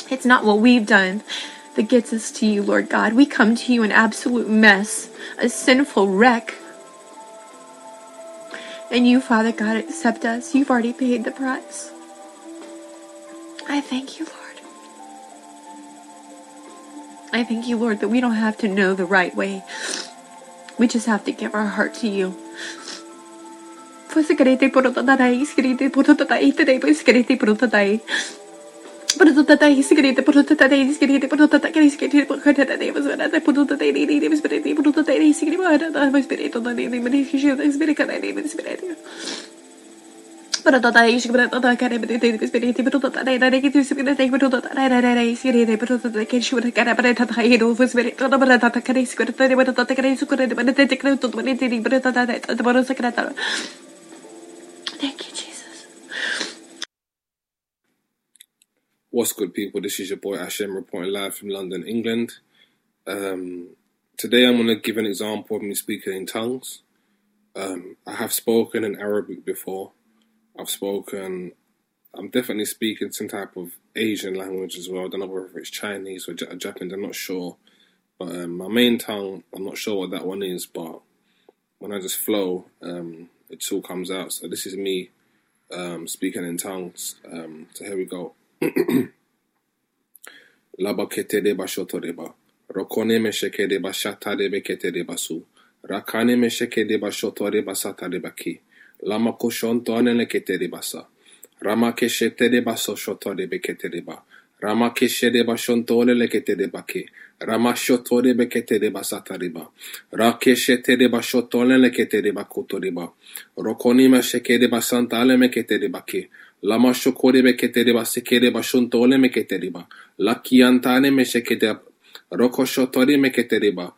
It's not what we've done that gets us to you, Lord God. We come to you an absolute mess, a sinful wreck. And you, Father God, accept us. You've already paid the price. I thank you, Lord. I thank you, Lord, that we don't have to know the right way. We just have to give our heart to you. Thank you, Jesus. What's good, people? This is your boy Hashem reporting live from London, England. Today I'm going to give an example of me speaking in tongues. I have spoken in Arabic before. I'm definitely speaking some type of Asian language as well. I don't know whether it's Chinese or Japanese, I'm not sure. But my main tongue, I'm not sure what that one is, but when I just flow, it all comes out. So this is me speaking in tongues. So here we go. Laba kete deba shoto deba. Rokone me sheke deba shata debe kete deba su. Rakane me sheke deba shoto deba sata deba ki. Lama koshonto anele kete deba sa. Rama keshe te deba so shoto debe kete deba. Rama keshe deba shonto anele kete deba ki. Rama shoto debe kete deba sata deba. Rakeshe te deba shoto anele kete deba koto deba. Rokoni me sheke deba santa aleme kete deba ki. Lama shokore be kete deba seke deba shonto ole me kete deba. La kiantane me sheke deba. Roko shotori me kete deba.